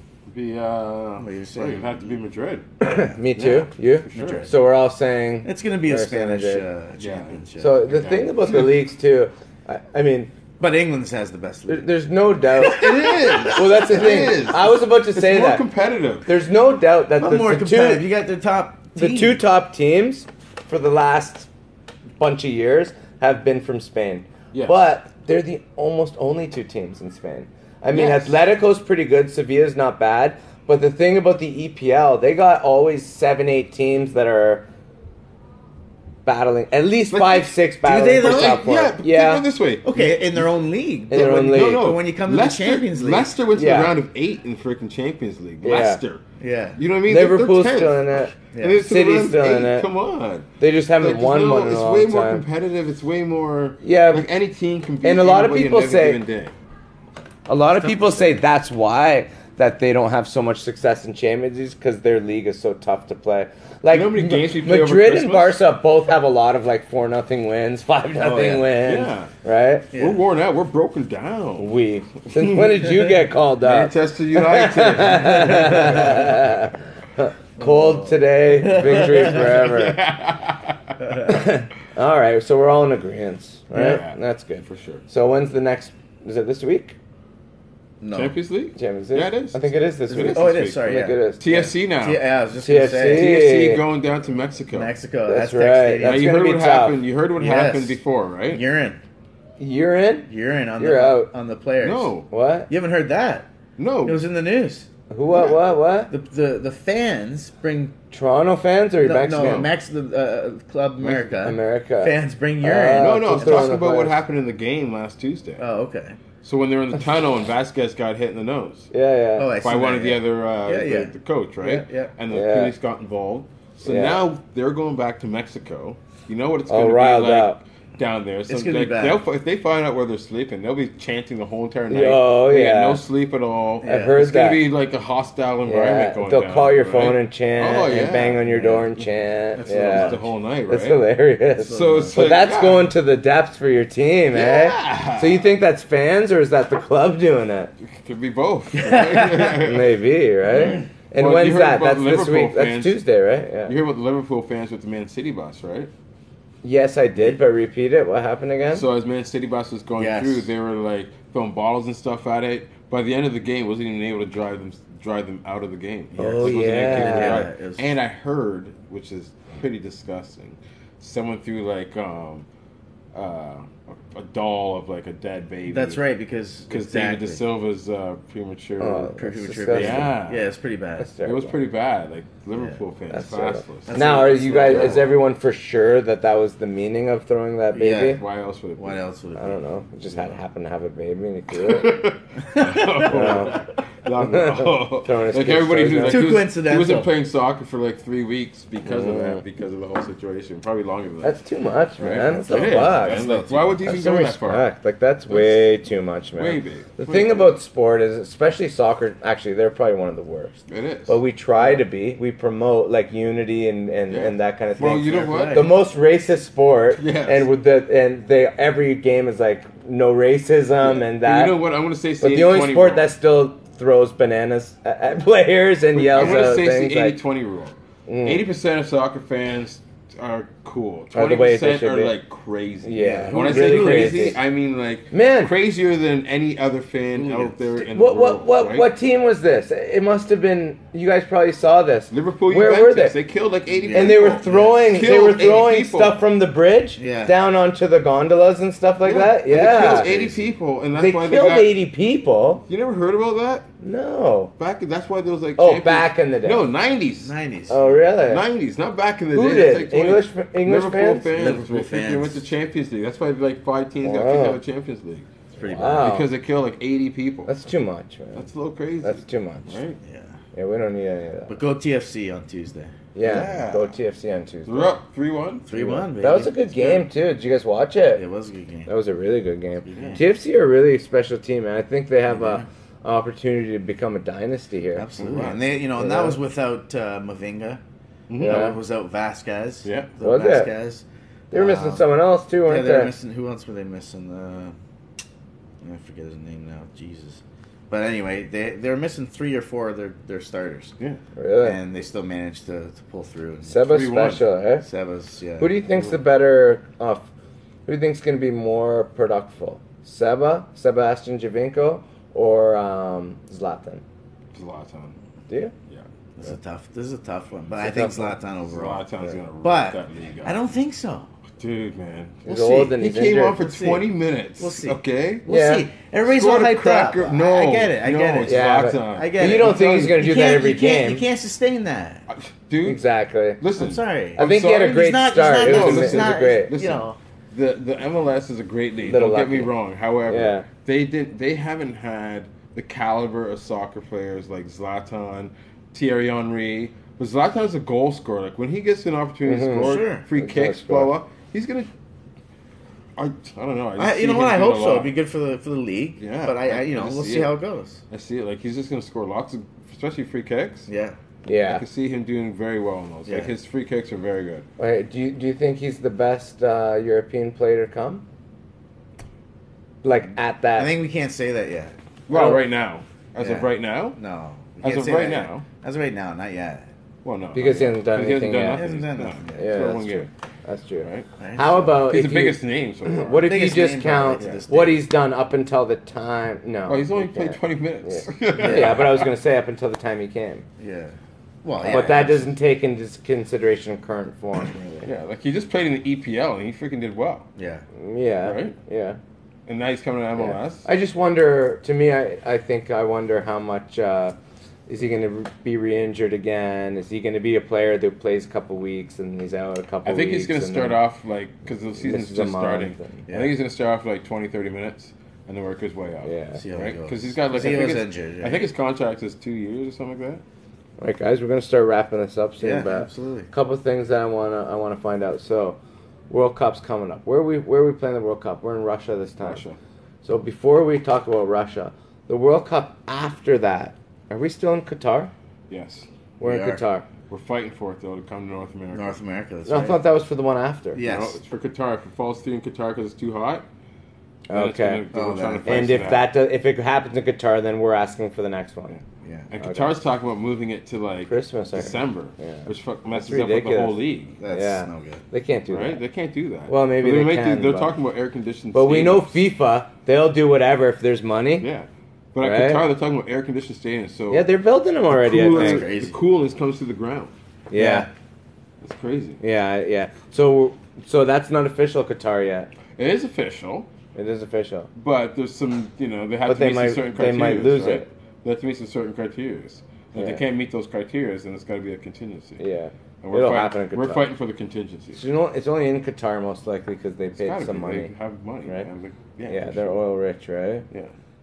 It'd saying? have to be Madrid. Me too. You? For sure. Madrid. So we're all saying. It's going to be a Barca Spanish Madrid. championship. So the thing about the leagues too, I mean, But England has the best league. there's no doubt. It is. Well, that's the thing. is. I was about to It's say more that. competitive. There's no doubt that Not more the competitive. two You got the top the team. 2 top teams for the last bunch of years have been from Spain. Yes. But they're the almost only 2 teams in Spain. I mean, Yes. Atletico's pretty good. Sevilla's not bad. But the thing about the EPL, they got always 7-8 teams that are battling. At least Like, 5-6 battling they for though? top 4. Yeah, but think Yeah. about it this way. Okay, in their own league. In their own league. No. But when you come to the Champions League- Leicester went to Yeah. the round of 8 in freaking Champions League. Yeah. Leicester. Yeah. You know what I mean? Liverpool's They're 10th. still in it. Yeah. And it's to the City's round of still in 8. it. Come on. They just haven't Like, won no, one in a it's long way more time. competitive. It's way more. Yeah. Like any team can beat And a lot of anybody people on any say- given day. A lot of people say that's why that they don't have so much success in Champions League because their league is so tough to play. Like, You know how many games we play over Madrid and Christmas? Barca both have a lot of like 4-0 wins, 5-0 yeah. wins, Yeah. right? Yeah. We're worn out. We're broken down. Since when did you get called up? Manchester United. Cold today, victory forever. All right, so we're all in agreement, right? Yeah. That's good. For sure. So when's the next? Is it this week? No. Champions League? Champions League? Yeah, it is. I think it is this It week. is. Oh, it this is. week. Sorry, I think yeah. it is. TFC now. Yeah, I was just gonna TFC. say TFC going down to Mexico. Mexico. That's That's right. Stadium. Now, That's you gonna heard be what tough. happened. You heard what Yes. happened before, right? You're in. You're in? You're in on You're the out. on the players. No. What? You haven't heard that? No. It was in the news. Who? What? The fans bring Toronto fans or Mexican? Club America. America. Fans bring urine. no, I was Just throwing talking the about what players. happened in the game last Tuesday. Oh, okay. So when they were in the tunnel and Vasquez got hit in the nose Yeah. Oh, I by see one that, of the yeah. other the coach, right? Yeah. And the Yeah. police got involved. So Yeah. now they're going back to Mexico. You know what it's All going to be riled like up. down there. So It's gonna be bad. if they find out where they're sleeping, they'll be chanting the whole entire night. Oh, They yeah. get no sleep at all. I've heard it's going that. to be like a hostile environment Yeah, going they'll down, call your right? phone and chant Oh, yeah. and bang on your door and chant. That's yeah, the whole night, right? That's hilarious. So it's But like, that's yeah. going to the depths for your team, eh? Yeah. So you think that's fans or is that the club doing it? Could be both. Maybe, right? And Well, you when's heard that? about That's this Liverpool week. That's fans. Tuesday, right? Yeah. You hear about the Liverpool fans with the Man City bus, right? Yes, I did, but repeat it. What happened again? So as Man City bus was going Yes. through, they were like throwing bottles and stuff at it. By the end of the game, wasn't even able to drive them out of the game. Oh, Wasn't even able to yeah. drive. It was- And I heard, which is pretty disgusting, someone threw like a doll of like a dead baby. That's right, because David De Silva's premature. Oh, premature That's baby. disgusting. Yeah. Yeah, it's pretty bad. That's It terrible. was pretty bad. Like Liverpool fans, That's terrible. fastless. Now, are you guys? terrible. Is everyone for sure that that was the meaning of throwing that baby? Yeah. Why else would it? What else would it I be? don't know. It just happened to have a baby and he threw it. No. Throwing his Like kid's everybody toys who out. like, Too he was- coincidental. He wasn't playing soccer for like 3 weeks because of that, because of the whole situation. Probably longer than that. That's too much, Right? man. That's It a is, lot. man. Like, why would you even That's some go that far? respect. Like that's way too much, man. Way big. The Way thing big. about sport is, especially soccer. Actually, they're probably one of the worst. It is. But we try to be. We promote like unity and Yeah. that kind of thing. Well, you know what? The most racist sport, Yes. and with they every game is like no racism and But that. you know what? I'm going to say. But the only sport that still throws bananas at players and yells I'm going out to say things it's the like 80-20 rule. Mm. 80% of soccer fans are cool. Are the way they 20% should are be. like crazy. Yeah. When I Really say crazy, crazy. I mean like Man. crazier than any other fan out there in What the world. right? what team was this? It must have been. You guys probably saw this. Liverpool. Where Juventus. were they? They killed like 80 And they were people. throwing. They Killed were 80 throwing people. stuff from the bridge Yeah. down onto the gondolas and stuff like that. They Yeah, killed 80 people, and that's they why killed they got. 80 people. You never heard about that? No. That's why there was like. Oh, Champions- back in the day. No, 90s. 90s. Oh, really? 90s, not back in the Who day. did? That's like 20 English Liverpool fans? Liverpool Liverpool fans. They went to fans. Champions League. That's why like 5 teams got Wow. kicked out of Champions League It's pretty Wow. because they killed like 80 people. That's too much, man. That's a little crazy. That's too much. right. bad. Yeah. Yeah, we don't need any of that. But go TFC on Tuesday. Yeah, Yeah. go TFC on Tuesday. We're up 3-1. 3-1, baby. That was a good game too. Did you guys watch it? It was a good game. That was a really good game. game. TFC are a really special team, and I think they have a opportunity to become a dynasty here. Absolutely. Right. And they, and Yeah. that was without Mavinga. Yeah. That was out Vasquez. Yeah. Without Was it? Vasquez. They were missing Um, someone else too, Yeah, weren't they were they? missing. Who else were they missing? I forget his name now. Jesus. But anyway, they were missing 3 or 4 of their starters, Yeah. Really? and they still managed to pull through. And Seba's 3-1. special, eh? Seba's, yeah. Who do you think's the better? Who do you think's going to be more productive? Sebastian Javinko, or Zlatan? Zlatan. Do you? Yeah. This is a tough one, but It's I a think tough one. Zlatan overall. Zlatan's gonna But rip that league up. I don't think so. Dude, man. He's We'll old see. and He he's came injured. on for We'll see. 20 minutes. We'll see. Okay. We'll Yeah. see. Everybody's all Scored a hyped cracker. up. No, I get it. I no, get it's it. Yeah, but- Zlatan. I get But it. you don't think he's going to You do that can't- every you can't- game? You can't sustain that. Dude, Exactly. listen. I'm sorry. I think he had a sorry. great He's not- start. he's It not- was, listen, it was not- great. Listen, You know. The MLS is a great league. Little Don't get me lucky. wrong. However, Yeah. they haven't had the caliber of soccer players like Zlatan, Thierry Henry. But Zlatan's a goal scorer. Like when he gets an opportunity to score, Sure. free He's gonna kicks, score. blah blah, he's gonna. I don't know. You know what? I hope so. It'd be good for the league. Yeah, but we'll see how it goes. I see it. Like he's just going to score lots of, especially free kicks. Yeah. Yeah. I can see him doing very well in those. Yeah. Like his free kicks are very good. Wait, do you think he's the best European player to come? Like at that? I think we can't say that yet. Well, right now, as Yeah. of right now, No. We as can't of say right that yet. now. As of right now, not yet. Well, no, Because he hasn't done Because anything yet. He hasn't done No. nothing yet. Yeah, So that's one true. game, That's true. right? How about He's if the biggest name so far. What if you Biggest just name count probably to this what day. he's done up until the time? No. Oh, he's only you played can't. 20 minutes. Yeah, but I was going to say up until the time he came. Yeah. Well, But that doesn't take into consideration current form. Yeah, like he just played in the EPL and he freaking did well. Yeah. Yeah. Right? Yeah. And now he's coming to Yeah. MLS. I just wonder. To me, I wonder how much is he going to be re-injured again? Is he going to be a player that plays a couple weeks and he's out a couple? I think weeks he's going to and start then off like because the season's misses a just starting. month and- Yeah. I think he's going to start off for like 20, 30 minutes and then work his way up. Yeah. See how it Right? goes. Because he's got like See I how think, he's his, injured, I right? think his contract is 2 years or something like that. All right, guys, we're going to start wrapping this up soon. Yeah, but absolutely. a couple things that I wanna find out. So, World Cup's coming up. Where are we playing the World Cup? We're in Russia this time. Russia. So before we talk about Russia, the World Cup after that, are we still in Qatar? Yes. We're We in are. Qatar. We're fighting for it though to come to North America. North America. That's No, I right. thought that was for the one after. Yeah. No, Yes. it's for Qatar. If it falls through in Qatar because it's too hot. then it's Okay. gonna- Oh, we're trying to that- fight And for if it happens in Qatar, then we're asking for the next one. Yeah. And Okay. Qatar's talking about moving it to like Christmas, I heard. December, Yeah. which messes That's up with the ridiculous. whole league. That's Yeah. no good. They can't do Right? that. They can't do that. Well, maybe But they can, They're but- talking about air conditioned. But we know stadiums. FIFA; they'll do whatever if there's money. Yeah, but Right? at Qatar they're talking about air conditioned stadiums. So Yeah, they're building them already. I coolness, think. crazy. the coolness comes to the ground. Yeah. It's crazy. Yeah. So that's not official Qatar yet. It is official, It is official. but there's some they have But to they meet might- some certain they criteria. might lose right? it. They have to meet some certain criteria. If Yeah. they can't meet those criteria, then it's got to be a contingency. Yeah. And It'll happen in Qatar. We're fighting for the contingency. So, it's only in Qatar most likely because they It's paid gotta some be. money. They have money, right? man. Yeah, for they're sure. oil rich, right? Yeah.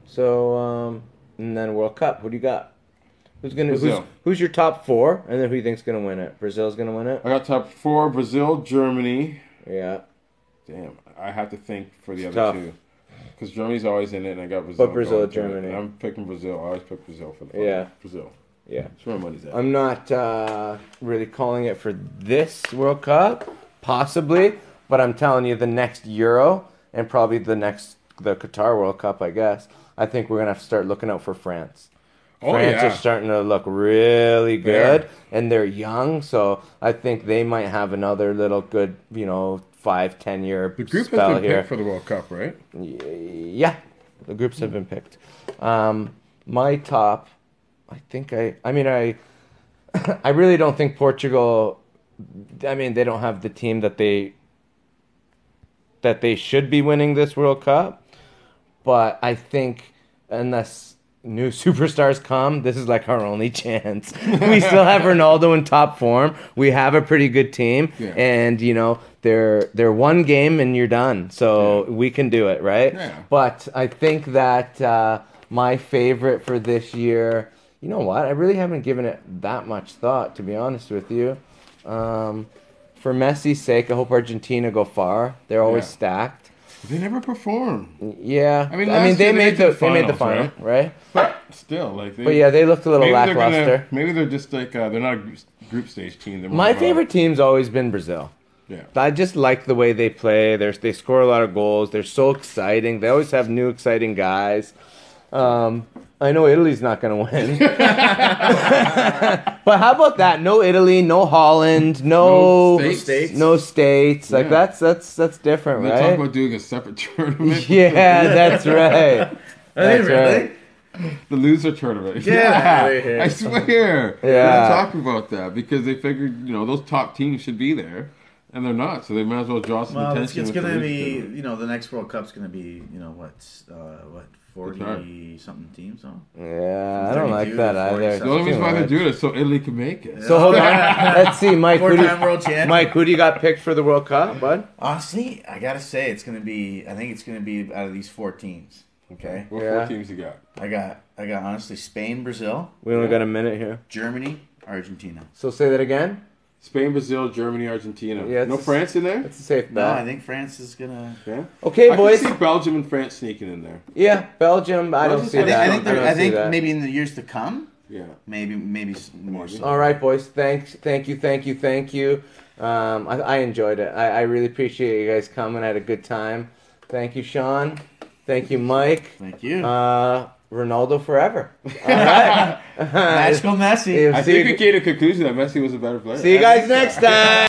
So and then World Cup. Who do you got? Brazil. Who's your top four, and then who you think's gonna win it? Brazil's gonna win it. I got top 4: Brazil, Germany. Yeah, Damn, I have to think for the It's other tough. two. Because Germany's always in it, and I got Brazil. But Brazil, going to it. Germany. I'm picking Brazil. I always pick Brazil for the Yeah. Brazil. yeah. That's where my money's at. I'm not really calling it for this World Cup, possibly, but I'm telling you, the next Euro and probably the Qatar World Cup, I guess. I think we're gonna have to start looking out for France. Oh, France yeah. is starting to look really They good, are. and they're young, so I think they might have another little good, 5-10 year The group spell has been here. picked for the World Cup, right? Yeah, the groups have been picked. My top, I really don't think Portugal. I mean, they don't have the team that they should be winning this World Cup, but I think unless new superstars come, this is like our only chance. We still have Ronaldo in top form. We have a pretty good team, Yeah. and they're one game and you're done. So we can do it, right? Yeah. But I think that my favorite for this year, you know what? I really haven't given it that much thought, to be honest with you. For Messi's sake, I hope Argentina go far. They're always Yeah. stacked. They never perform. Yeah, I mean, last they year they made made the the final, finals, right? But still, like, But yeah, they looked a little maybe lackluster. Maybe they're just like they're not a group stage team. They're more My of a- favorite team's always been Brazil. Yeah. I just like the way they play. They score a lot of goals. They're so exciting. They always have new exciting guys. I know Italy's not going to win. But how about that? No Italy, no Holland, no No states. no states. Like Yeah. that's different, They right? talk about doing a separate tournament. Yeah, that's right. That's right. The loser tournament. Get outta here. I swear. Yeah. They're talking about that because they figured, those top teams should be there, and they're not, so they might as well draw some Well, it's attention. with going the to loser be, tournament. the next World Cup's going to be, what, 40 something teams, huh? Yeah, I don't like 32 that to 40 either. The only Too reason why they're much. doing it is so Italy can make it. So hold on. Let's see, Mike. Who do Four-time you, world champion. Mike, who do you got picked for the World Cup, bud? Honestly, I got to say, it's going to be, I think it's going to be out of these 4 teams. Okay? What Yeah. 4 teams you got? I got honestly Spain, Brazil, We only got a minute here. Germany, Argentina. So say that again. Spain, Brazil, Germany, Argentina. Yeah, No it's- France in there? That's a safe No, I bet. think France is gonna. Yeah. Okay, I boys. can see Belgium and France sneaking in there. Yeah, Belgium. I don't Belgium's see got- that. I think. don't I see think that. maybe in the years to come, Yeah. maybe more so. All right, boys. Thank you. I enjoyed it. I really appreciate you guys coming. I had a good time. Thank you, Sean. Thank you, Mike. Thank you. Ronaldo forever. All right. Magical Messi. Yeah, I see think you- we came to a conclusion that Messi was a better player. See you guys next time.